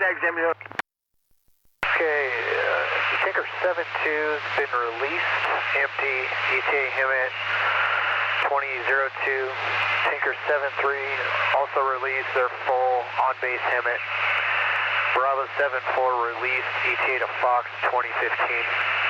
contact, Zambia. Okay, Tinker 72's been released, empty, ETA Hemet 2002. Tinker 73 also released, they're full, on base Hemet. Bravo 74 released, ETA to Fox 2015.